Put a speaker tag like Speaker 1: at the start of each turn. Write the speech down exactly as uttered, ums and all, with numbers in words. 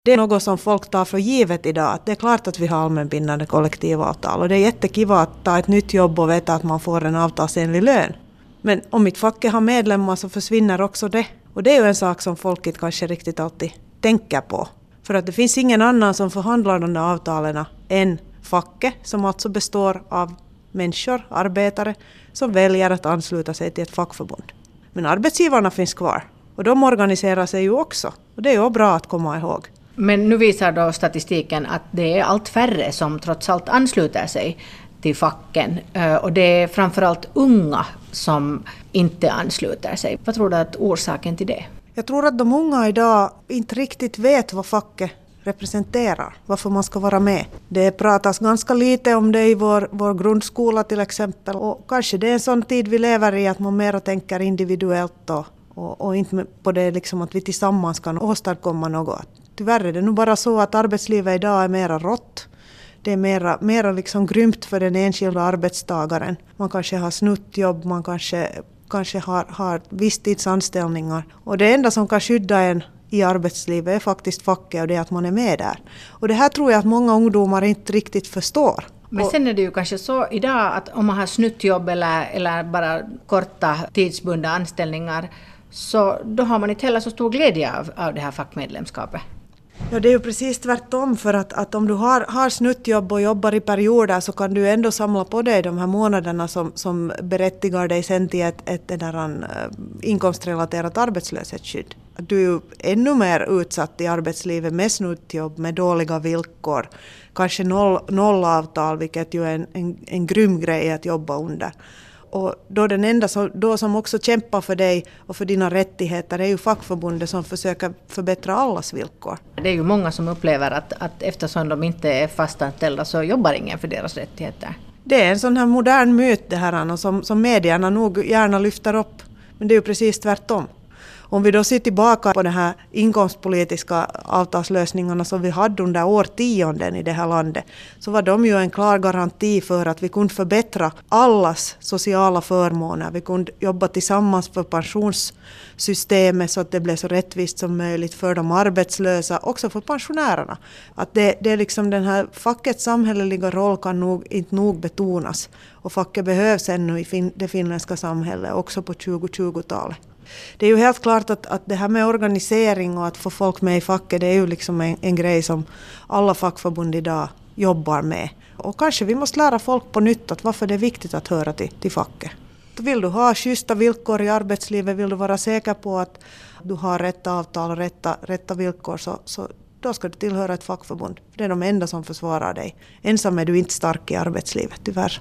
Speaker 1: Det är något som folk tar för givet idag. Att det är klart att vi har allmänbindande kollektivavtal. Och det är jättekiva att ta ett nytt jobb och veta att man får en avtalsenlig lön. Men om mitt facket har medlemmar så försvinner också det. Och det är ju en sak som folket kanske riktigt alltid tänker på. För att det finns ingen annan som förhandlar de där avtalen än facket, som alltså består av människor, arbetare, som väljer att ansluta sig till ett fackförbund. Men arbetsgivarna finns kvar. Och de organiserar sig ju också. Och det är ju bra att komma ihåg.
Speaker 2: Men nu visar då statistiken att det är allt färre som trots allt ansluter sig till facken. Och det är framförallt unga som inte ansluter sig. Vad tror du att orsaken till det?
Speaker 1: Jag tror att de unga idag inte riktigt vet vad facket representerar, varför man ska vara med. Det pratas ganska lite om det i vår, vår grundskola till exempel. Och kanske det är en sån tid vi lever i att man mer tänker individuellt och, och, och inte på det liksom att vi tillsammans kan åstadkomma något. Tyvärr är det nog bara så att arbetslivet idag är mera rått. Det är mera, mera liksom grymt för den enskilda arbetstagaren. Man kanske har snuttjobb, man kanske, kanske har, har visstidsanställningar. Och det enda som kan skydda en i arbetslivet är faktiskt facket, och det är att man är med där. Och det här tror jag att många ungdomar inte riktigt förstår.
Speaker 2: Men sen är det ju kanske så idag att om man har snuttjobb eller, eller bara korta tidsbundna anställningar, så då har man inte heller så stor glädje av, av det här fackmedlemskapet.
Speaker 1: Ja, det är ju precis tvärtom, för att, att om du har, har snuttjobb och jobbar i perioder så kan du ändå samla på dig de här månaderna som, som berättigar dig sen till ett, ett, ett där, uh, inkomstrelaterat arbetslöshetsskydd. Du är ju ännu mer utsatt i arbetslivet med snuttjobb, med dåliga villkor, kanske noll, nollavtal, vilket ju är en, en, en grym grej att jobba under. Och då den enda som, då som också kämpar för dig och för dina rättigheter är ju fackförbundet som försöker förbättra allas villkor.
Speaker 2: Det är ju många som upplever att, att eftersom de inte är fastanställda så jobbar ingen för deras rättigheter.
Speaker 1: Det är en sån här modern myt det här som, som medierna nog gärna lyfter upp. Men det är ju precis tvärtom. Om vi då ser tillbaka på de här inkomstpolitiska avtalslösningarna som vi hade under årtionden i det här landet, så var de ju en klar garanti för att vi kunde förbättra allas sociala förmåner. Vi kunde jobba tillsammans för pensionssystemet så att det blev så rättvist som möjligt för de arbetslösa, också för pensionärerna. Att det, det är liksom den här fackets samhälleliga roll kan nog inte nog betonas. Och facket behövs ännu i fin, det finländska samhället, också på tjugo-tjugotalet. Det är ju helt klart att, att det här med organisering och att få folk med i facket, det är ju liksom en, en grej som alla fackförbund idag jobbar med. Och kanske vi måste lära folk på nytt att varför det är viktigt att höra till, till facket. Vill du ha schyssta villkor i arbetslivet, vill du vara säker på att du har rätta avtal och rätta, rätta villkor, så, så då ska du tillhöra ett fackförbund. Det är de enda som försvarar dig. Ensam är du inte stark i arbetslivet, tyvärr.